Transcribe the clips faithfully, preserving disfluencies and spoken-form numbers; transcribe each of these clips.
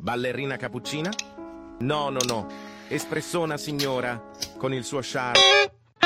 Ballerina cappuccina? No, no, no. Espressona signora, con il suo charme.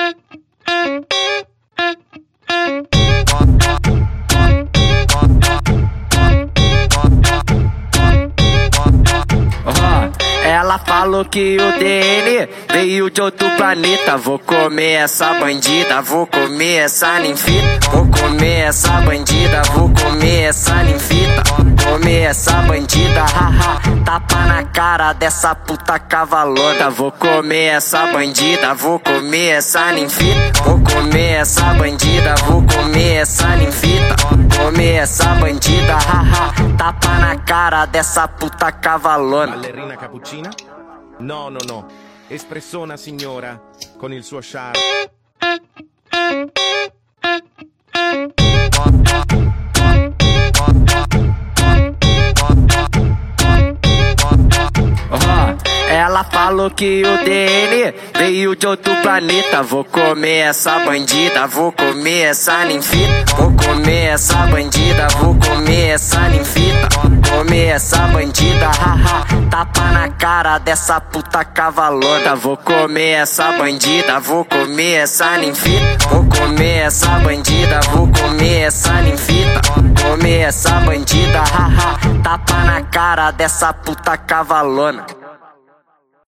Ela falou que o D N veio de outro planeta. Vou comer essa bandida, vou comer essa ninfita. Vou comer essa bandida, vou comer essa ninfita. Comer essa bandida, haha, tapa na cara dessa puta cavalona. Vou comer essa bandida, vou comer essa ninfita. Vou comer essa bandida, vou comer essa ninfita. Comer essa bandida, haha, tapa na cara dessa puta cavalona. Ballerina cappuccina? No, no, no. Espressona signora, con il suo charme. Ela falou que o D N veio de outro planeta. Vou comer essa bandida, vou comer essa ninfita. Vou comer essa bandida, vou comer essa ninfita. Comer essa bandida, haha, tapa na cara dessa puta cavalona. Vou comer essa bandida, vou comer essa ninfita. Vou comer essa bandida, vou comer essa ninfita. Comer essa bandida, haha, tapa na cara dessa puta cavalona.